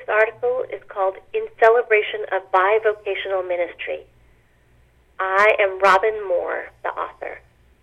article is called In Celebration of Bivocational Ministry. I am Robin Moore, the author.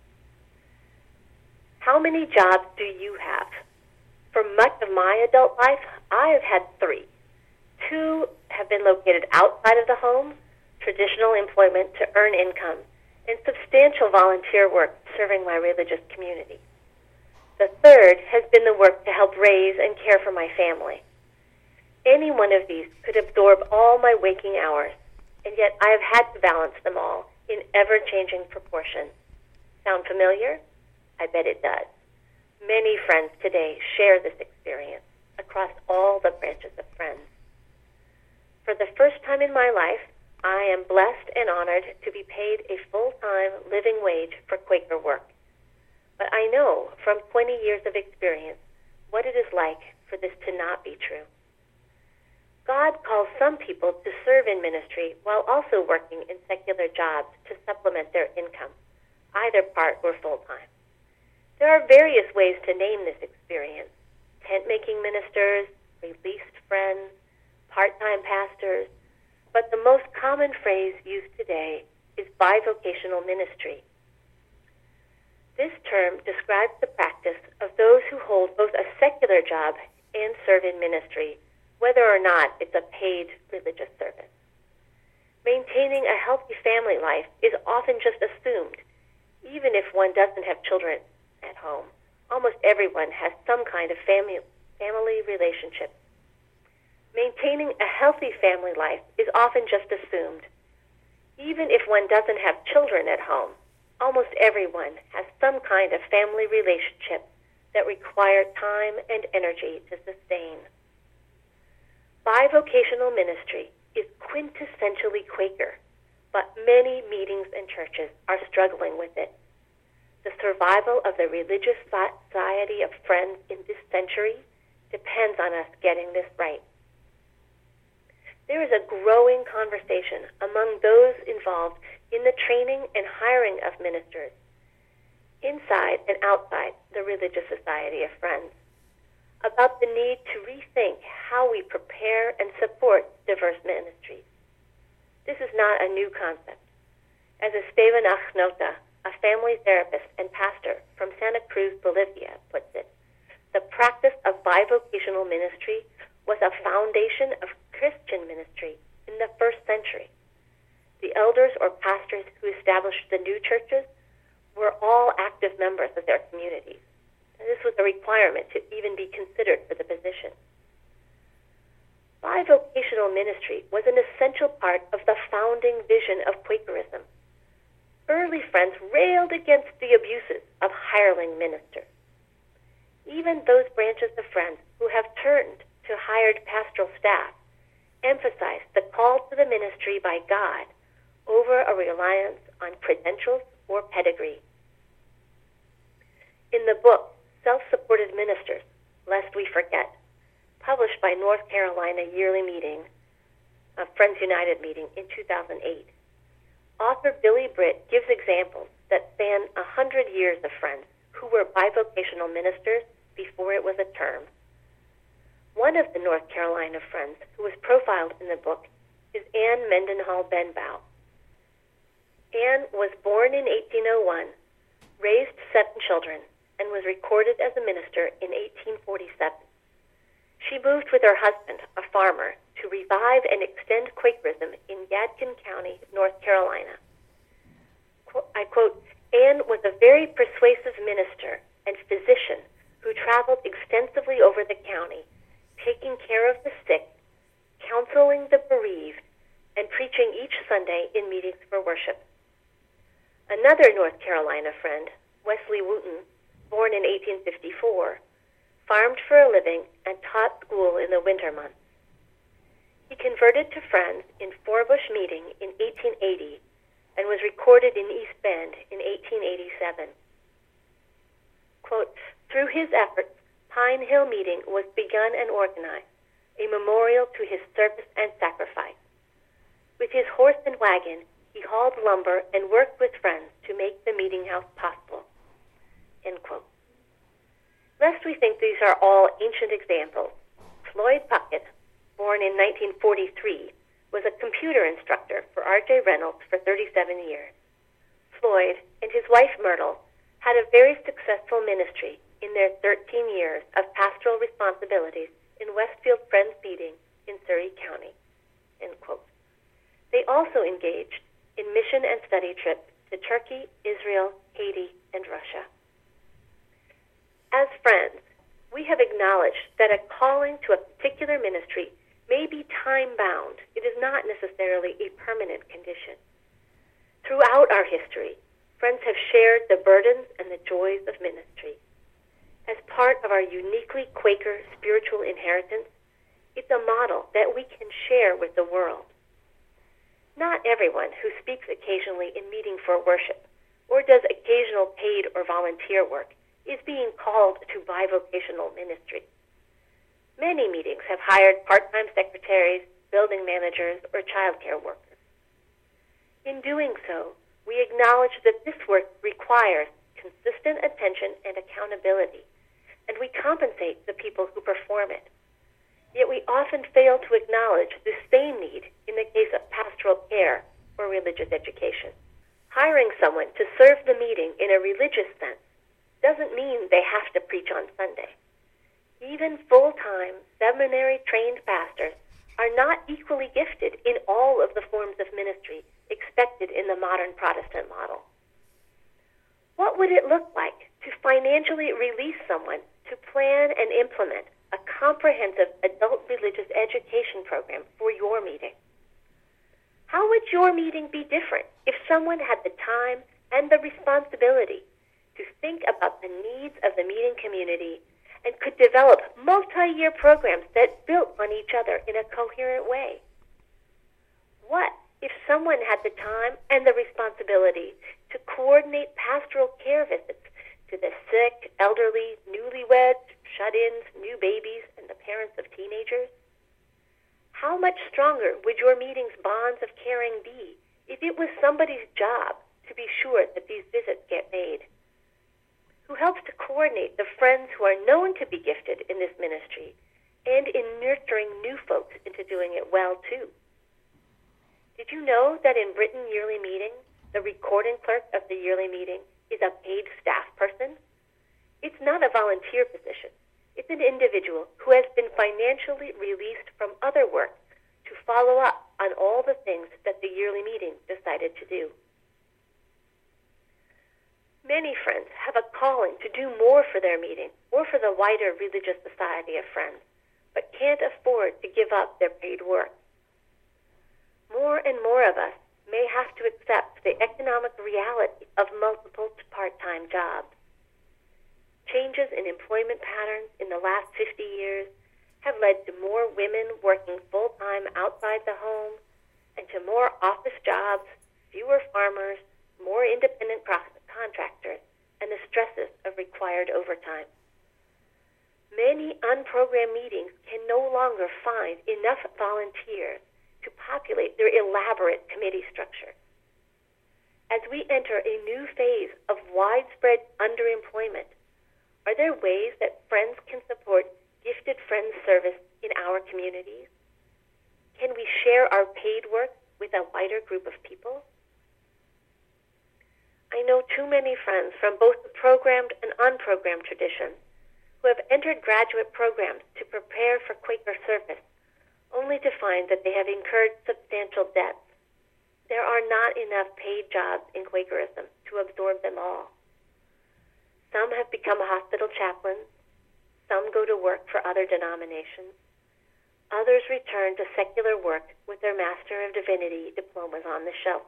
How many jobs do you have? For much of my adult life, I have had 3. 2 have been located outside of the home, traditional employment to earn income, and substantial volunteer work serving my religious community. The 3rd has been the work to help raise and care for my family. Any one of these could absorb all my waking hours, and yet I have had to balance them all in ever-changing proportion. Sound familiar? I bet it does. Many friends today share this experience across all the branches of Friends. For the first time in my life, I am blessed and honored to be paid a full-time living wage for Quaker work. But I know from 20 years of experience what it is like for this to not be true. God calls some people to serve in ministry while also working in secular jobs to supplement their income, either part or full-time. There are various ways to name this experience: tent-making ministers, released friends, part-time pastors, but the most common phrase used today is bivocational ministry. This term describes the practice of those who hold both a secular job and serve in ministry, whether or not it's a paid religious service. Maintaining a healthy family life is often just assumed, even if one doesn't have children at home. Almost everyone has some kind of family relationship. Maintaining a healthy family life is often just assumed. Even if one doesn't have children at home, almost everyone has some kind of family relationship that require time and energy to sustain. Bivocational ministry is quintessentially Quaker, but many meetings and churches are struggling with it. The survival of the religious society of Friends in this century depends on us getting this right. There is a growing conversation among those involved in the training and hiring of ministers, inside and outside the religious society of Friends, about the need to rethink how we prepare and support diverse ministries. This is not a new concept. As Esteban Achnota, a family therapist and pastor from Santa Cruz, Bolivia, puts it, the practice of bivocational ministry was a foundation of Christian ministry in the first century. The elders or pastors who established the new churches were all active members of their communities. And this was a requirement to even be considered for the position. Bivocational ministry was an essential part of the founding vision of Quakerism. Early Friends railed against the abuses of hireling ministers. Even those branches of Friends who have turned to hired pastoral staff emphasize the call to the ministry by God over a reliance on credentials or pedigree. In the book, Self-Supported Ministers, Lest We Forget, published by North Carolina Yearly Meeting, a Friends United meeting in 2008, author Billy Britt gives examples that span 100 years of Friends who were bivocational ministers before it was a term. One of the North Carolina Friends who was profiled in the book is Anne Mendenhall Benbow. Anne was born in 1801, raised 7 children, and was recorded as a minister in 1847. She moved with her husband, a farmer, to revive and extend Quakerism in Yadkin County, North Carolina. I quote, Anne was a very persuasive minister and physician who traveled extensively over the county, taking care of the sick, counseling the bereaved, and preaching each Sunday in meetings for worship. Another North Carolina friend, Wesley Wooten, born in 1854, farmed for a living and taught school in the winter months. He converted to Friends in Forbush Meeting in 1880 and was recorded in East Bend in 1887. Quote, through his efforts, Pine Hill Meeting was begun and organized, a memorial to his service and sacrifice. With his horse and wagon, he hauled lumber and worked with Friends to make the meeting house possible. End quote. Lest we think these are all ancient examples, Floyd Puckett, born born in 1943, was a computer instructor for R.J. Reynolds for 37 years. Floyd and his wife Myrtle had a very successful ministry in their 13 years of pastoral responsibilities in Westfield Friends Feeding in Surrey County. End quote. They also engaged in mission and study trips to Turkey, Israel, Haiti, and Russia. As friends, we have acknowledged that a calling to a particular ministry may be time-bound. It is not necessarily a permanent condition. Throughout our history, friends have shared the burdens and the joys of ministry. As part of our uniquely Quaker spiritual inheritance, it's a model that we can share with the world. Not everyone who speaks occasionally in meeting for worship or does occasional paid or volunteer work is being called to bivocational ministry. Many meetings have hired part-time secretaries, building managers, or childcare workers. In doing so, we acknowledge that this work requires consistent attention and accountability, and we compensate the people who perform it. Yet we often fail to acknowledge the same need in the case of pastoral care or religious education. Hiring someone to serve the meeting in a religious sense doesn't mean they have to preach on Sunday. Even full-time, seminary-trained pastors are not equally gifted in all of the forms of ministry expected in the modern Protestant model. What would it look like to financially release someone to plan and implement a comprehensive adult religious education program for your meeting? How would your meeting be different if someone had the time and the responsibility to think about the needs of the meeting community and could develop multi-year programs that built on each other in a coherent way? What if someone had the time and the responsibility to coordinate pastoral care visits to the sick, elderly, newlyweds, shut-ins, new babies, and the parents of teenagers? How much stronger would your meeting's bonds of caring be if it was somebody's job to be sure that these visits get made? Who helps to coordinate the friends who are known to be gifted in this ministry and in nurturing new folks into doing it well, too? Did you know that in Britain Yearly Meeting, the recording clerk of the yearly meeting is a paid staff person? It's not a volunteer position. It's an individual who has been financially released from other work to follow up on all the things that the yearly meeting decided to do. Many friends have a calling to do more for their meeting or for the wider religious society of friends, but can't afford to give up their paid work. More and more of us may have to accept the economic reality of multiple part-time jobs. Changes in employment patterns in the last 50 years have led to more women working full-time outside the home and to more office jobs, fewer farmers, more independent contractors, and the stresses of required overtime. Many unprogrammed meetings can no longer find enough volunteers to populate their elaborate committee structure. As we enter a new phase of widespread underemployment, are there ways that friends can support gifted friends service in our communities? Can we share our paid work with a wider group of people? I know too many friends from both the programmed and unprogrammed traditions who have entered graduate programs to prepare for Quaker service, only to find that they have incurred substantial debts. There are not enough paid jobs in Quakerism to absorb them all. Some have become hospital chaplains. Some go to work for other denominations. Others return to secular work with their Master of Divinity diplomas on the shelf.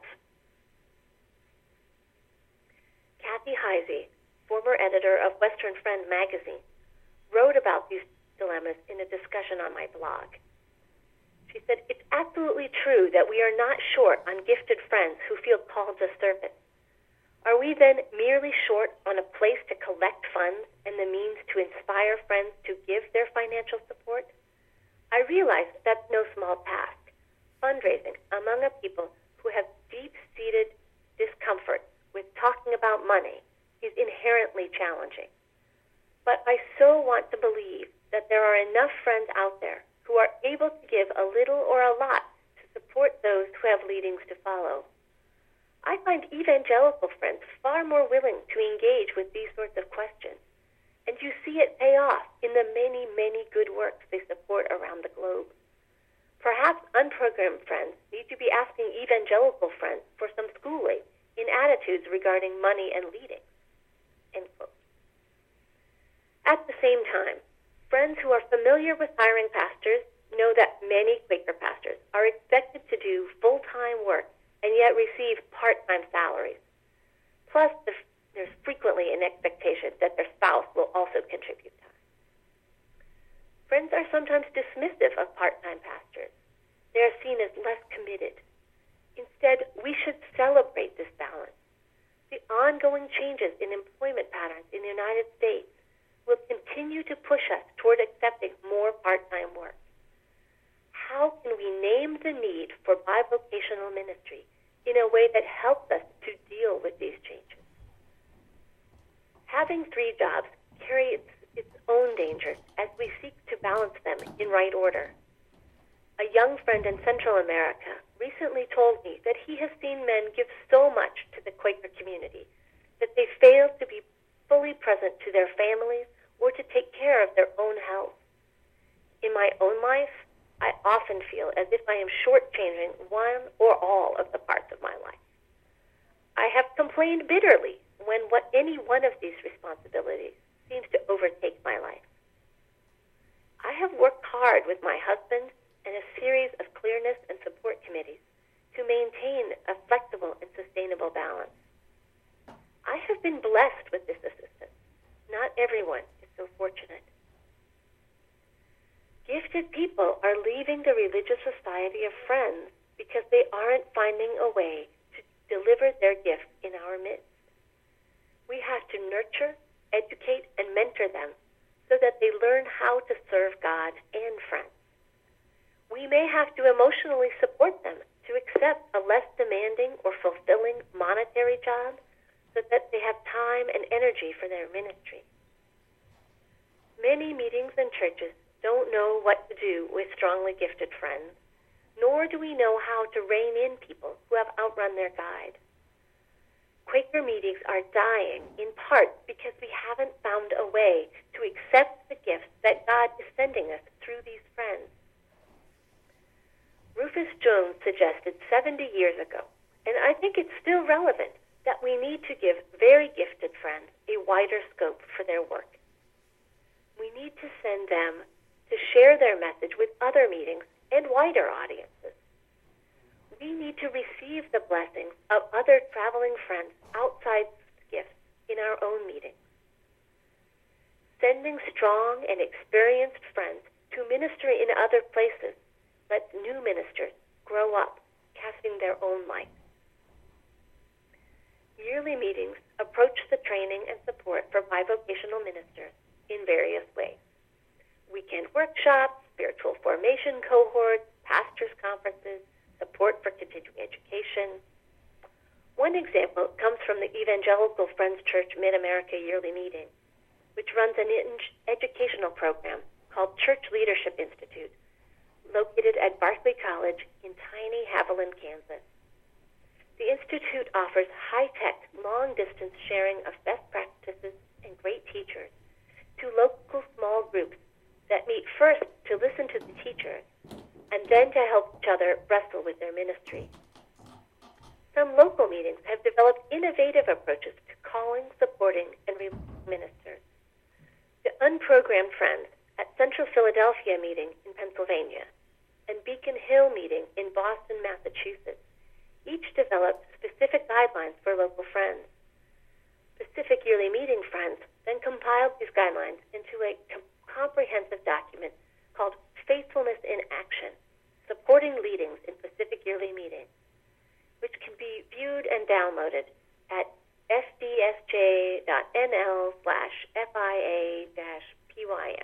Kathy Heisey, former editor of Western Friend magazine, wrote about these dilemmas in a discussion on my blog. She said, "It's absolutely true that we are not short on gifted friends who feel called to service. Are we then merely short on a place to collect funds and the means to inspire friends to give their financial support? I realize that's no small task. Fundraising among a people who have deep-seated discomfort with talking about money is inherently challenging. But I so want to believe that there are enough friends out there who are able to give a little or a lot to support those who have leadings to follow. I find evangelical friends far more willing to engage with these sorts of questions, and you see it pay off in the many, many good works they support around the globe. Perhaps unprogrammed friends need to be asking evangelical friends for some schooling in attitudes regarding money and leading. End quote. At the same time, friends who are familiar with hiring pastors know that many Quaker pastors are expected to do full-time work and yet receive part-time salaries. Plus, there's frequently an expectation that their spouse will also contribute time. Friends are sometimes dismissive of part-time pastors. They are seen as less committed. Instead, we should celebrate this balance. The ongoing changes in employment patterns in the United States will continue to push us toward accepting more part-time work. How can we name the need for bivocational ministry in a way that helps us to deal with these changes? Having 3 jobs carries its own dangers as we seek to balance them in right order. A young friend in Central America recently told me that he has seen men give so much to the Quaker community that they fail to be fully present to their families or to take care of their own health. In my own life, I often feel as if I am shortchanging one or all of the parts of my life. I have complained bitterly when any one of these responsibilities seems to overtake my life. I have worked hard with my husband and a series of clearness and support committees to maintain a flexible and sustainable balance. I have been blessed with this assistance. Not everyone is so fortunate. Gifted people are leaving the religious society of friends because they aren't finding a way to deliver their gifts in our midst. We have to nurture, educate, and mentor them so that they learn how to serve God and friends. We may have to emotionally support them to accept a less demanding or fulfilling monetary job so that they have time and energy for their ministry. Many meetings and churches don't know what to do with strongly gifted friends, nor do we know how to rein in people who have outrun their guide. Quaker meetings are dying in part because we haven't found a way to accept the gifts that God is sending us through these friends. Rufus Jones suggested 70 years ago, and I think it's still relevant, that we need to give very gifted friends a wider scope for their work. We need to send them to share their message with other meetings and wider audiences. We need to receive the blessings of other traveling friends outside gifts in our own meetings. Sending strong and experienced friends to minister in other places lets new ministers grow up, casting their own light. Yearly meetings approach the training and support for bivocational ministers in various ways. Weekend workshops, spiritual formation cohorts, pastors' conferences, support for continuing education. One example comes from the Evangelical Friends Church Mid-America Yearly Meeting, which runs an educational program called Church Leadership Institute, located at Barclay College in tiny Haviland, Kansas. The Institute offers high-tech, long-distance sharing of best practices and great teachers to local small groups that meet first to listen to the teachers and then to help each other wrestle with their ministry. Some local meetings have developed innovative approaches to calling, supporting, and ministers. The Unprogrammed Friends at Central Philadelphia meeting in Pennsylvania and Beacon Hill meeting in Boston, Massachusetts each developed specific guidelines for local friends. Pacific Yearly Meeting Friends then compiled these guidelines into a comprehensive document called Faithfulness in Action, Supporting Leadings in Pacific Yearly Meeting, which can be viewed and downloaded at fdsj.nl/FIA-PYM.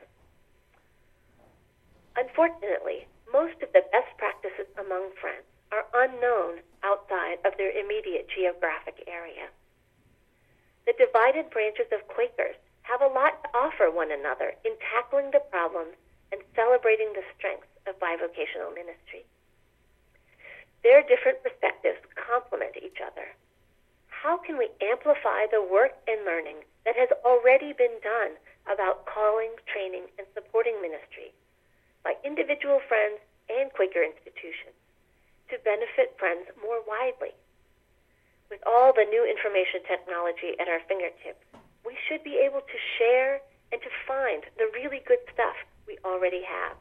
Unfortunately, most of the best practices among friends are unknown outside of their immediate geographic area. The divided branches of Quakers have a lot to offer one another in tackling the problems and celebrating the strengths of bivocational ministry. Their different perspectives complement each other. How can we amplify the work and learning that has already been done about calling, training, and supporting ministry by individual friends and Quaker institutions to benefit friends more widely? With all the new information technology at our fingertips, we should be able to share and to find the really good stuff we already have.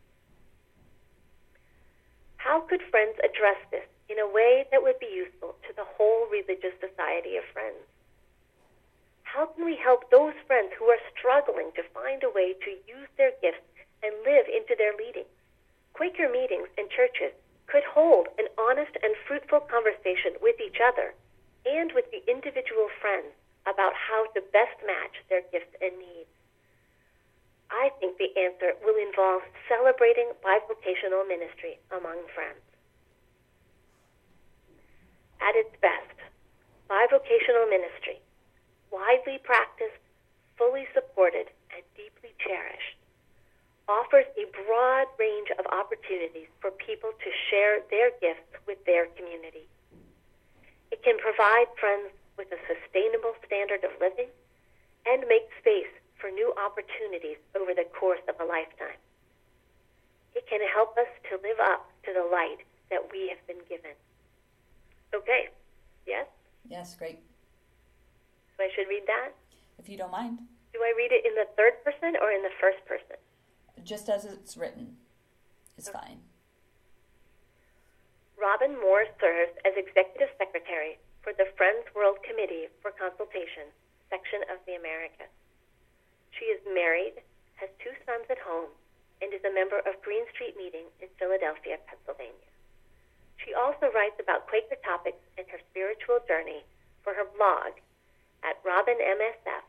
How could Friends address this in a way that would be useful to the whole religious society of Friends? How can we help those friends who are struggling to find a way to use their gifts and live into their leading? Quaker meetings and churches could hold an honest and fruitful conversation with each other and with the individual friends about how to best match their gifts and needs. I think the answer will involve celebrating bivocational ministry among friends. At its best, bivocational ministry, widely practiced, fully supported, and deeply cherished, offers a broad range of opportunities for people to share their gifts with their community. It can provide friends with a sustainable standard of living and make space for new opportunities over the course of a lifetime. It can help us to live up to the light that we have been given. Okay, yes? Yes, great. So I should read that? If you don't mind. Do I read it in the third person or in the first person? Just as it's written. It's Okay. fine. Robin Moore serves as Executive Secretary for the Friends World Committee for Consultation, section of the Americas. She is married, has 2 sons at home, and is a member of Green Street Meeting in Philadelphia, Pennsylvania. She also writes about Quaker topics and her spiritual journey for her blog at robinmsf.org.